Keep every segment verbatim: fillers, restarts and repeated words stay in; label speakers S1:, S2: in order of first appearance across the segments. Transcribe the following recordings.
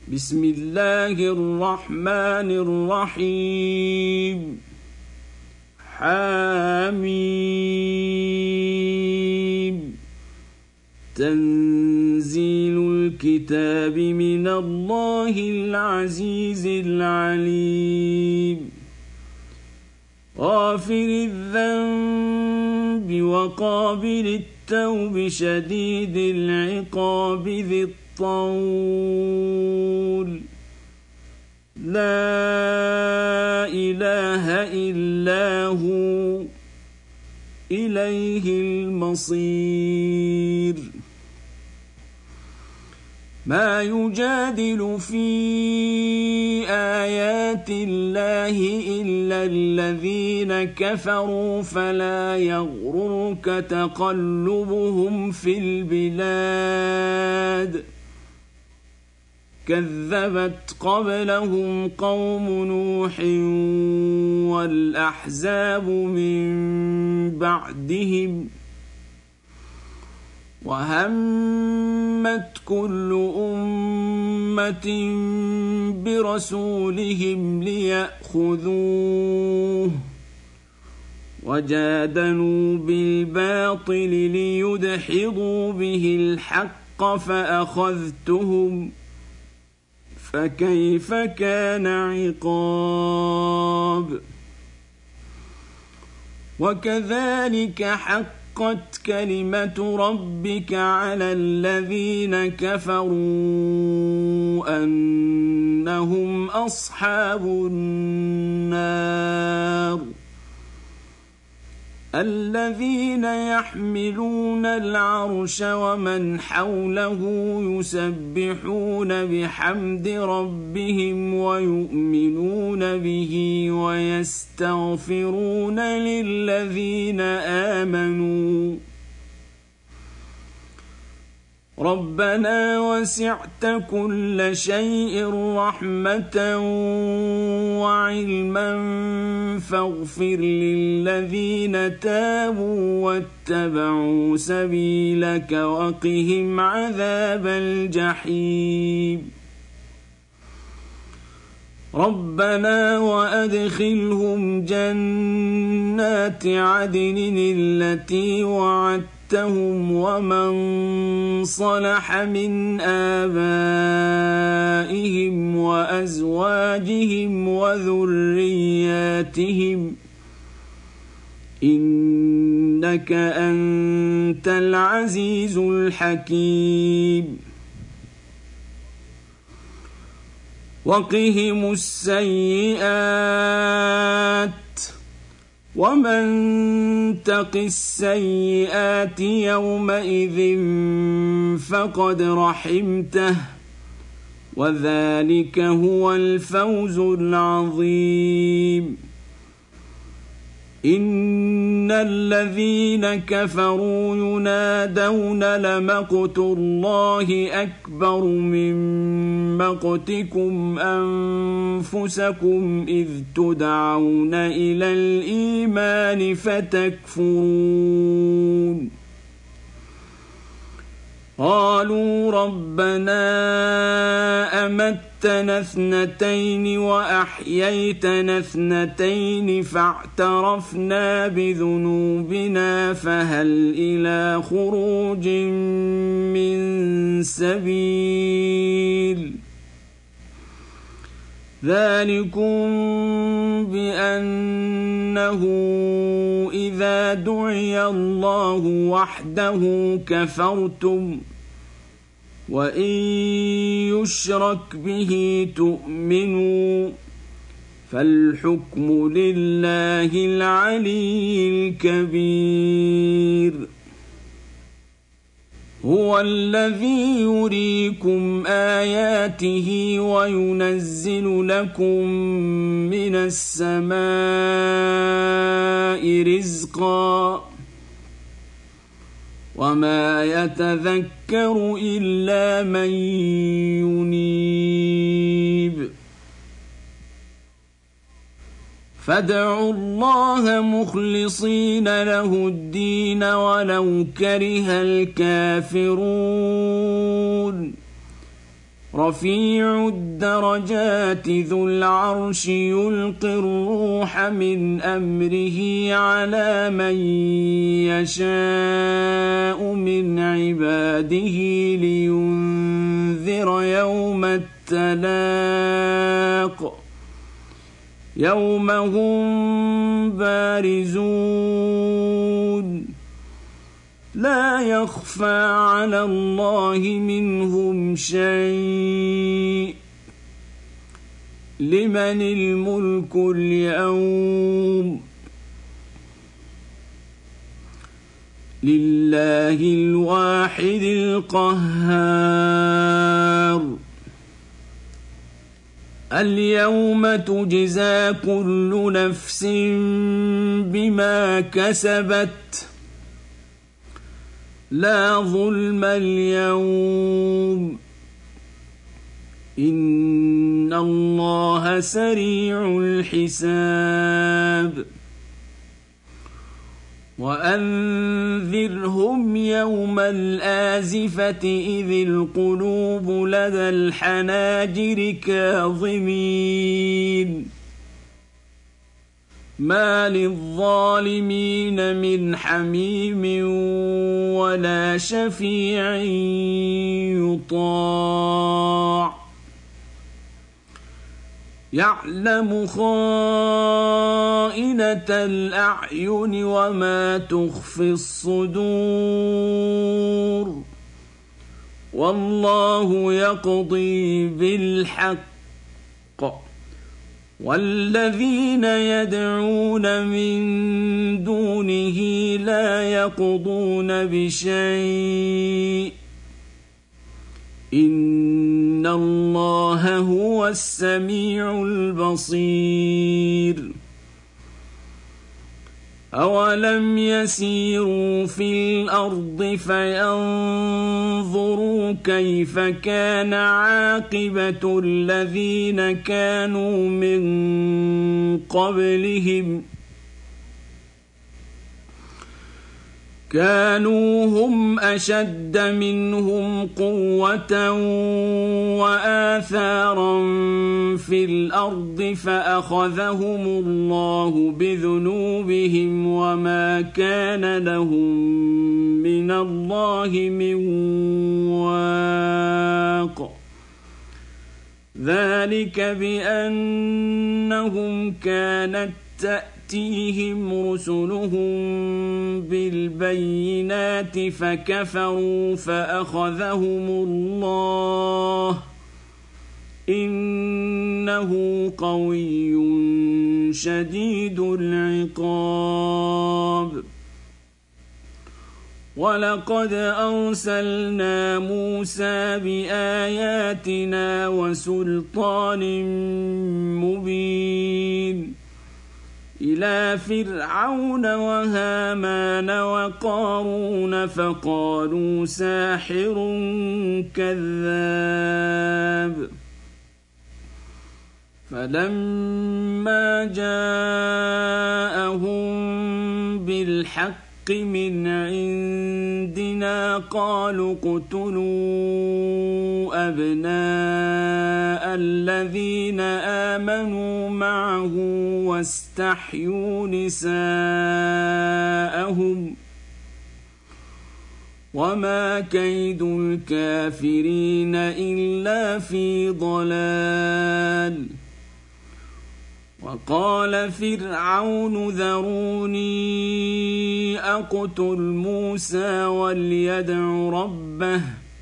S1: بسم الله الرحمن الرحيم حميم تنزيل الكتاب من الله العزيز العليم غافر الذنب وقابل التوب شديد العقاب ذي الطول لا إله إلا هو إليه المصير ما يجادل في آيات الله إلا الذين كفروا فلا يغررك تقلبهم في البلاد كذبت قبلهم قوم نوح والأحزاب من بعدهم وهمت كل أمة برسولهم ليأخذوه وجادلوا بالباطل ليدحضوا به الحق فأخذتهم فكيف كان عقاب وكذلك حقت كلمة ربك على الذين كفروا أنهم أصحاب النار الذين يحملون العرش ومن حوله يسبحون بحمد ربهم ويؤمنون به ويستغفرون للذين آمنوا ربنا وسعت كل شيء رحمة وعلما فاغفر للذين تابوا واتبعوا سبيلك وقهم عذاب الجحيم ربنا وأدخلهم جنات عدن التي وعدت ومن صلح من آبائهم وأزواجهم وذرياتهم إنك أنت العزيز الحكيم وقهم السيئات ومن تق السيئات يومئذ فقد رحمته وذلك هو الفوز العظيم إن الذين كفروا ينادون لمقت الله أكبر من مقتكم أنفسكم إذ تدعون إلى الإيمان فتكفرون قالوا ربنا أمتنا اثنتين وأحييتنا اثنتين فاعترفنا بذنوبنا فهل إلى خروج من سبيل ذلكم بأنه إذا دعي الله وحده كفرتم وإن يشرك به تؤمنوا فالحكم لله العلي الكبير هو الذي يريكم آياته وينزل لكم من السماء رزقا وما يتذكر إلا من ينيب فادعوا الله مخلصين له الدين ولو كره الكافرون رفيع الدرجات ذو العرش يلقي الروح من أمره على من يشاء من عباده لينذر يوم التلاق يوم هم بارزون لا يخفى على الله منهم شيء لمن الملك اليوم لله الواحد القهار اليوم تجزى كل نفس بما كسبت لا ظلم اليوم إن الله سريع الحساب وأنذرهم يوم الآزفة إذ القلوب لدى الحناجر كاظمين ما للظالمين من حميم ولا شفيع يطاع يعلم خائنة الأعين وما تخفي الصدور والله يقضي بالحق والذين يدعون من دونه لا يقضون بشيء إن الله هو السميع البصير أولم يسيروا في الأرض فينظروا كيف كان عاقبة الذين كانوا من قبلهم كانوا هم أشد منهم قوة وآثارا في الأرض فأخذهم الله بذنوبهم وما كان لهم من الله من واق ذلك بأنهم كانت تأتيهم رسلهم بالبينات فكفروا فأخذهم الله إنه قوي شديد العقاب ولقد أرسلنا موسى بآياتنا وسلطان مبين إلى فرعون وهامان وقارون فقالوا ساحر كذاب فلما جاءهم بالحق من عندنا قالوا اقتلوا أبناء الذين آمنوا معه واستحيوا نساءهم وما كيد الكافرين إلا في ضلال وقال فرعون ذروني أقتل موسى وليدع ربه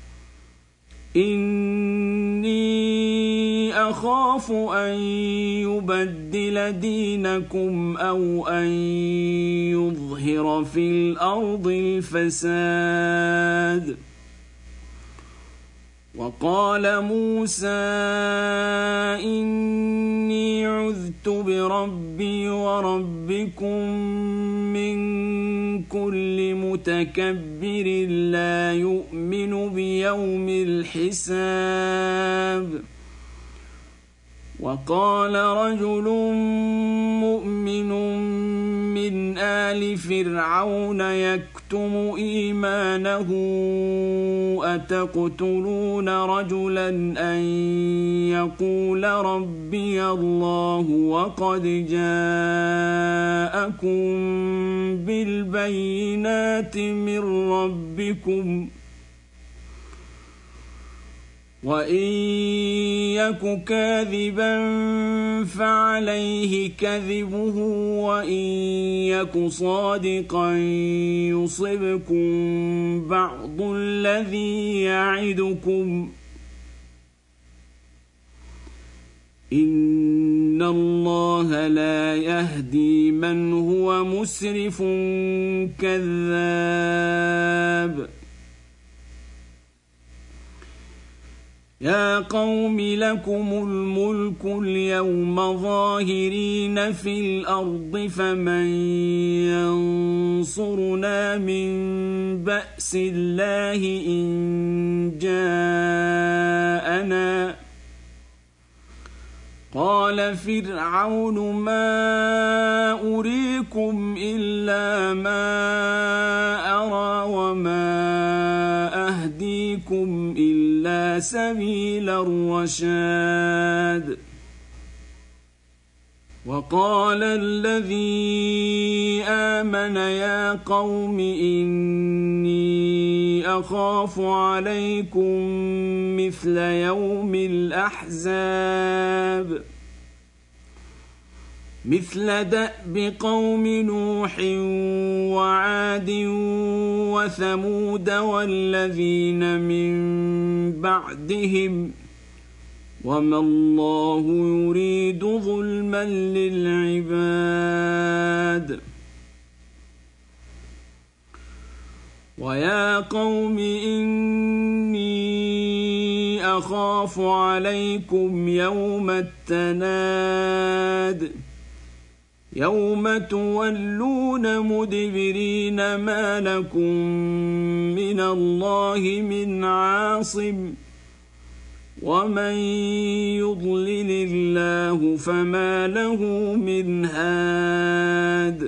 S1: إني أخاف أن يبدل دينكم أو أن يظهر في الأرض الفساد وقال موسى إني عذت بربي وربكم من كل متكبر لا يؤمن بيوم الحساب وقال رجل مؤمن من آل فرعون يكتم إيمانه أتقتلون رجلا أن يقول ربي الله وقد جاءكم بالبينات من ربكم وإن يك كاذبا فعليه كذبه وإن يك صادقا يصبكم بعض الذي يعدكم إن الله لا يهدي من هو مسرف كذاب يا قوم لكم الملك اليوم ظاهرين في الأرض فمن ينصرنا من بأس الله إن جاءنا قال فرعون ما أريكم إلا ما أرى وما أهديكم إلا سبيل الرشاد وقال الذي آمن يا قوم إني أخاف عليكم مثل يوم الأحزاب مثل دأب قوم نوح وعاد وثمود والذين من بعدهم وما الله يريد ظلما للعباد ويا قوم إني أخاف عليكم يوم التناد يوم تولون مدبرين ما لكم من الله من عاصم ومن يضلل الله فما له من هاد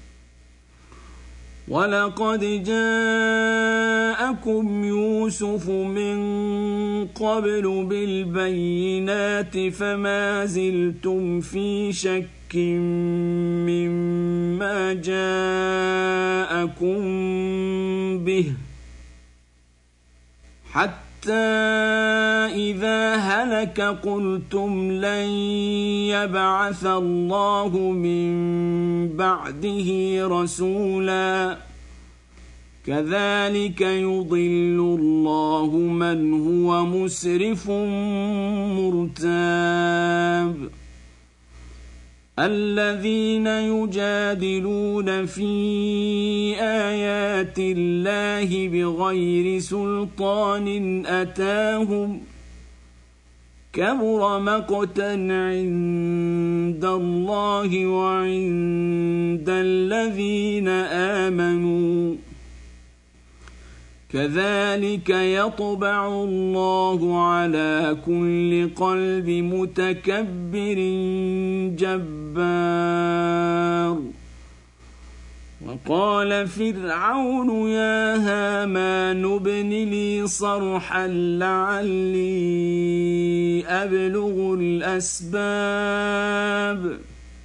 S1: ولقد جاءكم يوسف من قبل بالبينات فما زلتم في شك مما جاءكم به حتى إذا هلك قلتم لن يبعث الله من بعده رسولا كذلك يضل الله من هو مسرف مرتاب الذين يجادلون في آيات الله بغير سلطان أتاهم كبر مقتا عند الله وعند الذين آمنوا كذلك يطبع الله على كل قلب متكبر جبار وقال فرعون يا هامان ابن لي صرحا لعلي أبلغ الأسباب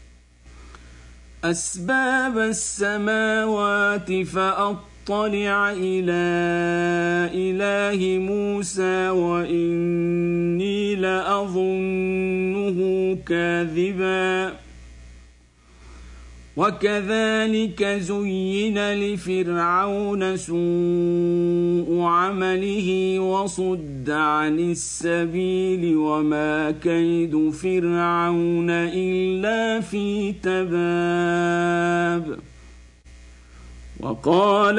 S1: أسباب السماوات فأطلع اطلع إلى إله موسى وإني لأظنه كاذبا وكذلك زين لفرعون سوء عمله وصد عن السبيل وما كيد فرعون إلا في تباب وقال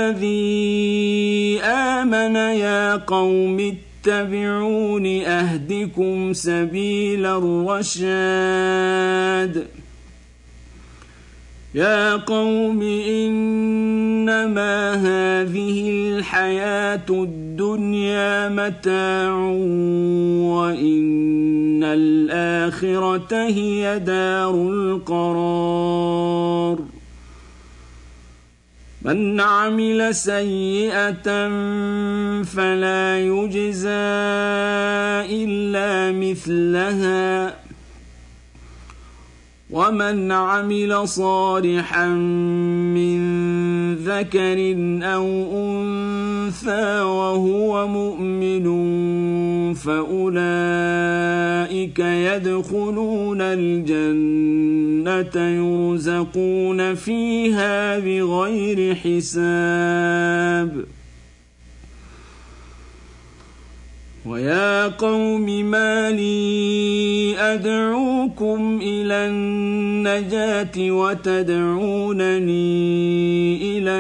S1: الذي آمن يا قوم اتبعون أهدكم سبيل الرشاد يا قوم إنما هذه الحياة الدنيا متاع وإن الآخرة الآخرة هي دار القرار من عمل سيئة فلا يجزى إلا مثلها ومن عمل صالحا من ذكر أو أنثى وهو مؤمن فأولئك يدخلون الجنة يرزقون فيها بغير حساب ويا قوم ما لي أدعوكم إلى النجاة وتدعونني إلى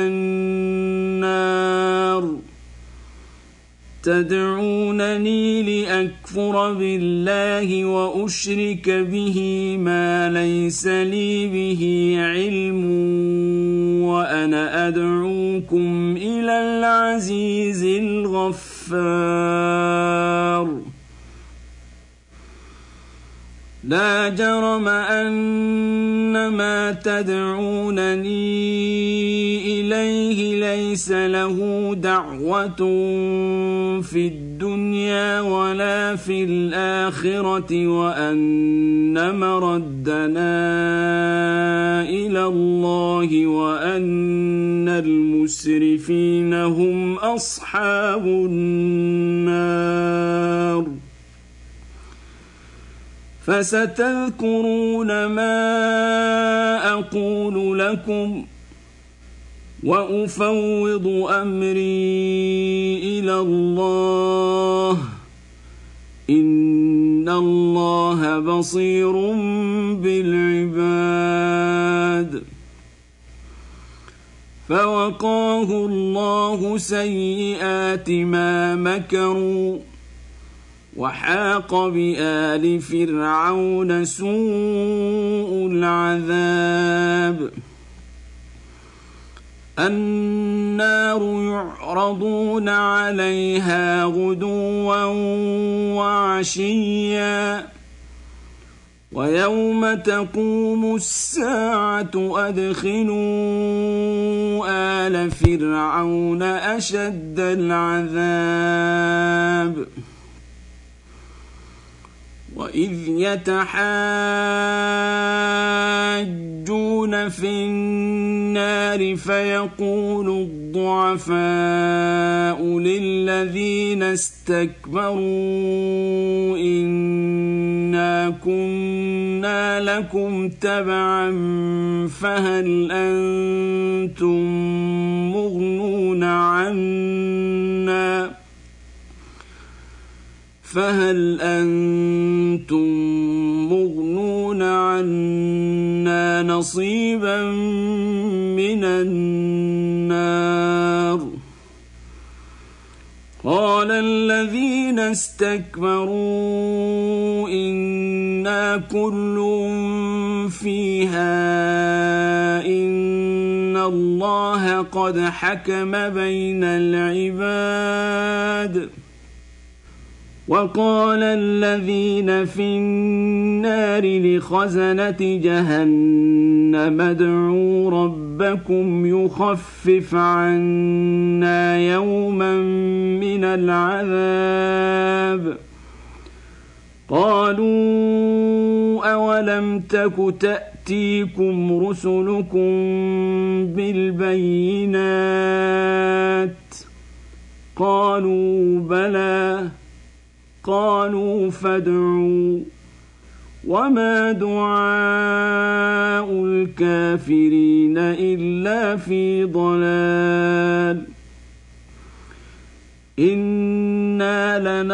S1: النار تدعونني لأكفر بالله وأشرك به ما ليس لي به علم وأنا أدعوكم إلى العزيز الغفار لا جرم أن ما تدعونني إليه ليس له دعوة في الدنيا ولا في الآخرة وأن مردنا إلى الله وأن المسرفين هم أصحاب النار فستذكرون ما أقول لكم وأفوض أمري إلى الله إن الله بصير بالعباد فوقاه الله سيئات ما مكروا وحاق بآل فرعون سوء العذاب النار يعرضون عليها غدوا وعشيا ويوم تقوم الساعة أدخلوا آل فرعون أشد العذاب وإذ يتحاجون في النار فيقول الضعفاء للذين استكبروا إنا كنا لكم تبعا فهل أنتم مغنون عنا فهل أنتم مغنون عنا نصيبا من النار قال الذين استكبروا إنا كل فيها إن الله قد حكم بين العباد وقال الذين في النار لخزنة جهنم ادعوا ربكم يخفف عنا يوما من العذاب قالوا أولم تك تأتيكم رسلكم بالبينات قالوا بلى قالوا فادعوا وما دعاء الكافرين إلا في ضلال إنا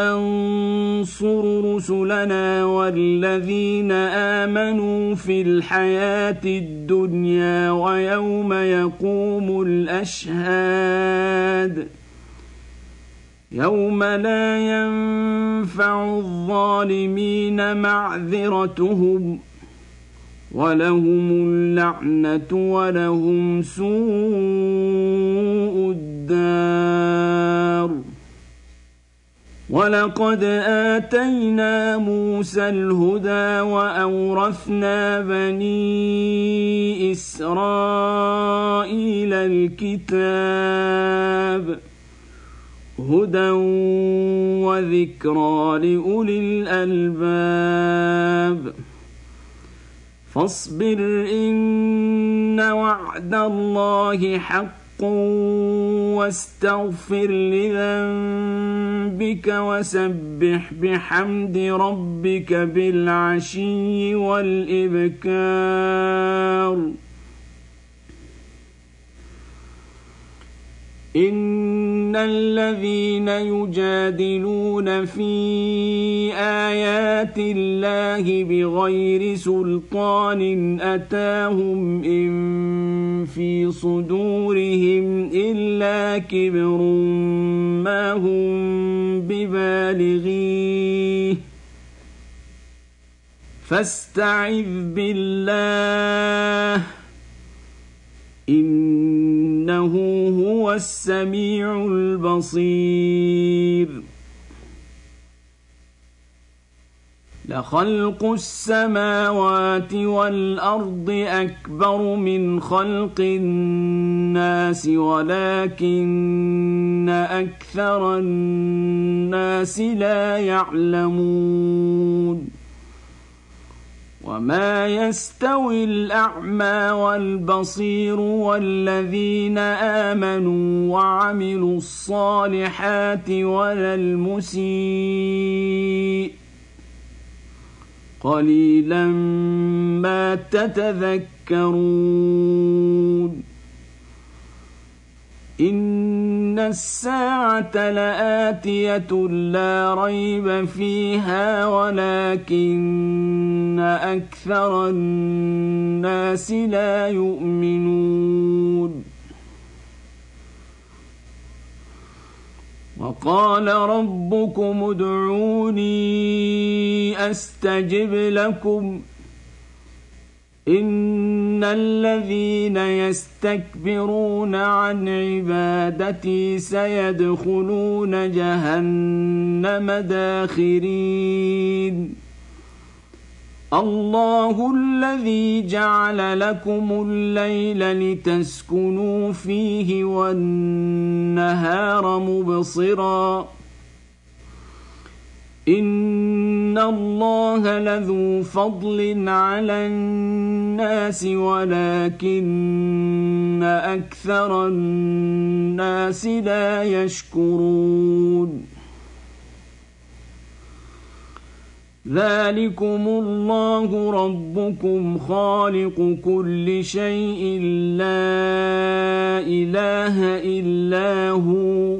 S1: لننصر رسلنا والذين آمنوا في الحياة الدنيا ويوم يقوم الأشهاد يوم لا ينفع الظالمين معذرتهم ولهم اللعنة ولهم سوء الدار ولقد آتينا موسى الهدى وأورثنا بني إسرائيل الكتاب هدى وذكرى لأولي الألباب فاصبر إن وعد الله حق واستغفر لذنبك وسبح بحمد ربك بالعشي والإبكار إن الذين يجادلون في آيات الله بغير سلطان أتاهم إن في صدورهم إلا كبر ما هم ببالغيه فاستعذ بالله إنه هو السميع البصير لخلق السماوات والأرض أكبر من خلق الناس ولكن أكثر الناس لا يعلمون وما يستوي الأعمى والبصير والذين آمنوا وعملوا الصالحات ولا المسيء قليلا ما تتذكرون إن الساعة لآتية لا ريب فيها ولكن أكثر الناس لا يؤمنون وقال ربكم ادعوني أستجب لكم إن الذين يستكبرون عن عبادتي سيدخلون جهنم داخرين الله الذي جعل لكم الليل لتسكنوا فيه والنهار مبصرا إن الله لذو فضل على الناس ولكن أكثر الناس لا يشكرون ذلكم الله ربكم خالق كل شيء لا إله إلا هو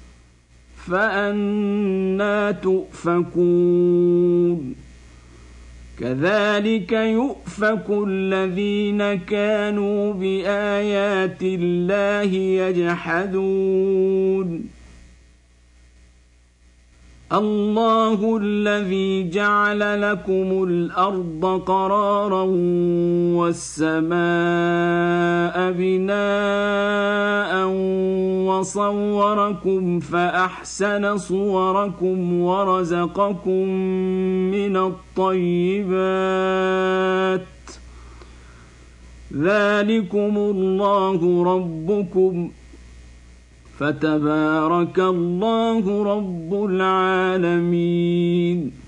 S1: فأنى تؤفكون كذلك يؤفك الذين كانوا بآيات الله يجحدون الله الذي جعل لكم الأرض قرارا والسماء بناء وصوركم فأحسن صوركم ورزقكم من الطيبات ذلكم الله ربكم فتبارك الله رب العالمين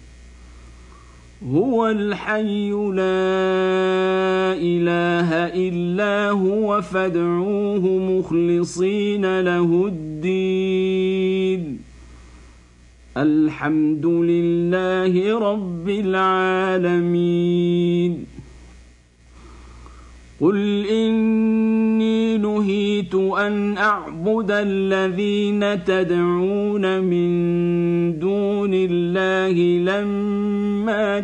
S1: هو الحي لا إله إلا هو فادعوه مخلصين له الدين الحمد لله رب العالمين قل إني نهيت أن أعبد الذين تدعون من دون الله لما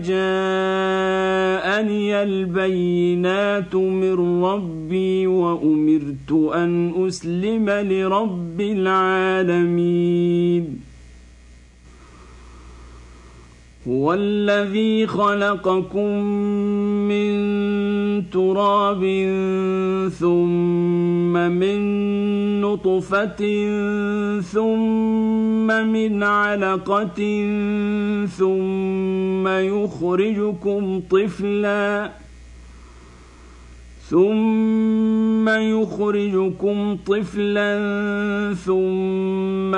S1: جاءني البينات من ربي وأمرت أن أسلم لرب العالمين هو الذي خلقكم من تراب ثم من نطفة ثم من علقة ثم يخرجكم طفلا ثم يخرجكم طفلا ثم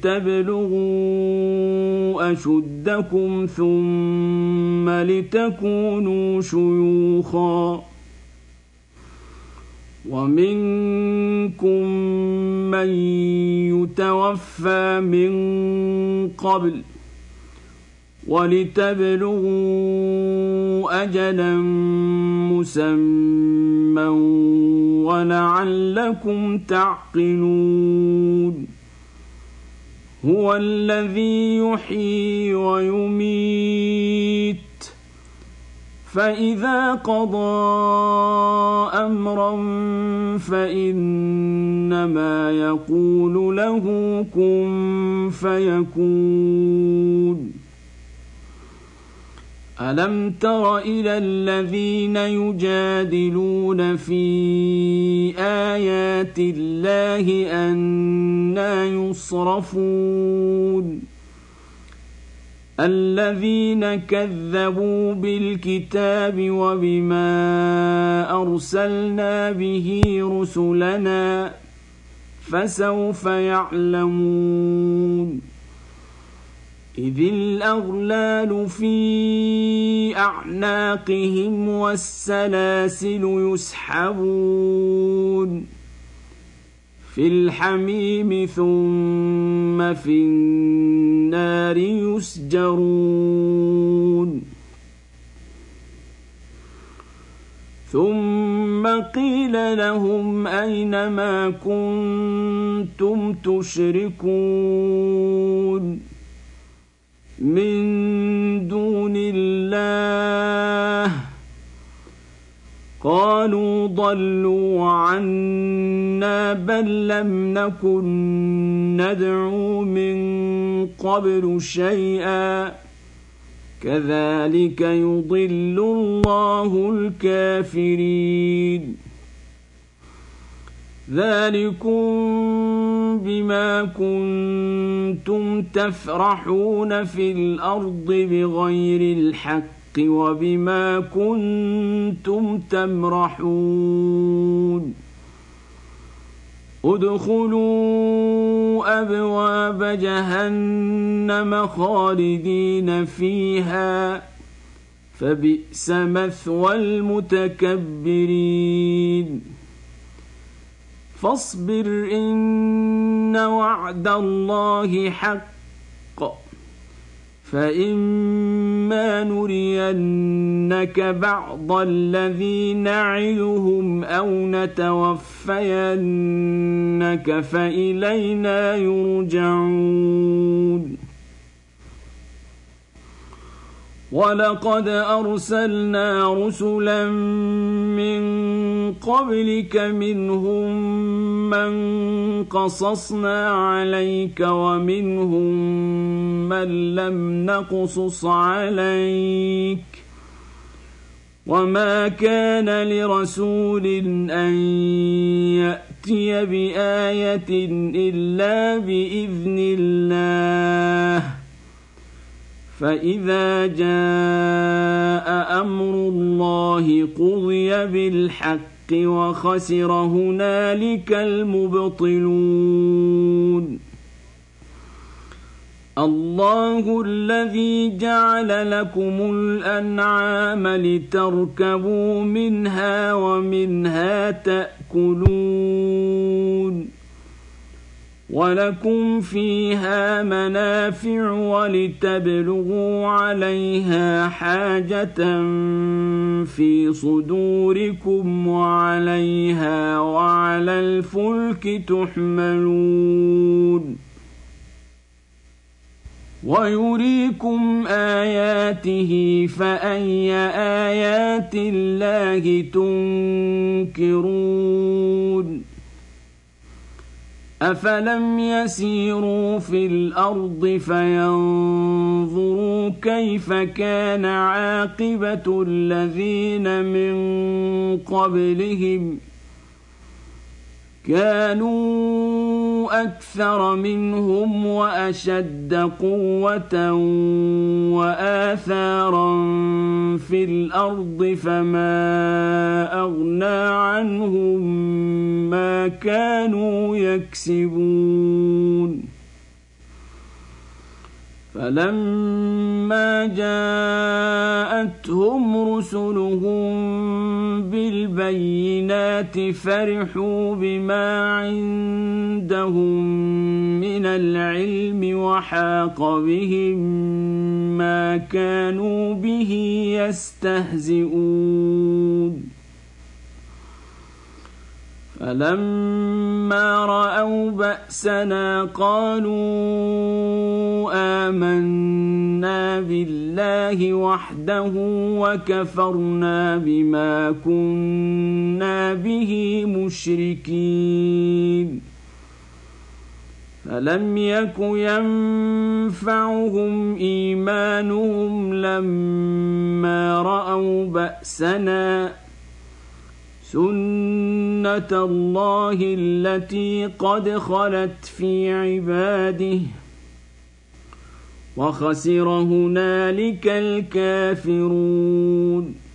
S1: لتبلغوا أشدكم ثم لتكونوا شيوخا ومنكم من يتوفى من قبل ولتبلغوا أجلا مسمى ولعلكم تعقلون هو الذي يحيي ويميت فإذا قضى أمرا فإنما يقول له كن فيكون ألم تر إلى الذين يجادلون في آيات الله أنى يصرفون الذين كذبوا بالكتاب وبما أرسلنا به رسلنا فسوف يعلمون إذ الأغلال في أعناقهم والسلاسل يسحبون في الحميم ثم في النار يسجرون ثم قيل لهم أين ما كنتم تشركون من دون الله قالوا ضلوا عنا بل لم نكن ندعو من قبل شيئا كذلك يضل الله الكافرين ذلكم بما كنتم تفرحون في الأرض بغير الحق وبما كنتم تمرحون ادخلوا أبواب جهنم خالدين فيها فبئس مثوى المتكبرين فاصبر إن وعد الله حق فإما نرينك بعض الذي نعدهم أو نتوفينك فإلينا يرجعون ولقد أرسلنا رسلا من قبلك منهم من قصصنا عليك ومنهم من لم نقصص عليك وما كان لرسول أن يأتي بآية إلا بإذن الله فإذا جاء أمر الله قضي بالحق وخسر هنالك المبطلون الله الذي جعل لكم الأنعام لتركبوا منها ومنها تأكلون ولكم فيها منافع ولتبلغوا عليها حاجة في صدوركم وعليها وعلى الفلك تحملون ويريكم آياته فأي آيات الله تنكرون أفلم يسيروا في الأرض فينظروا كيف كان عاقبة الذين من قبلهم كانوا أكثر منهم وأشد قوة وآثارا في الأرض فما أغنى عنهم ما كانوا يكسبون فلما جاءتهم رسلهم بالبينات فرحوا بما عندهم من العلم وحاق بهم ما كانوا به يستهزئون فلما رأوا بأسنا قالوا آمنا بالله وحده وكفرنا بما كنا به مشركين فلم يك ينفعهم إيمانهم لما رأوا بأسنا سنة الله التي قد خلت في عباده وخسر هنالك الكافرون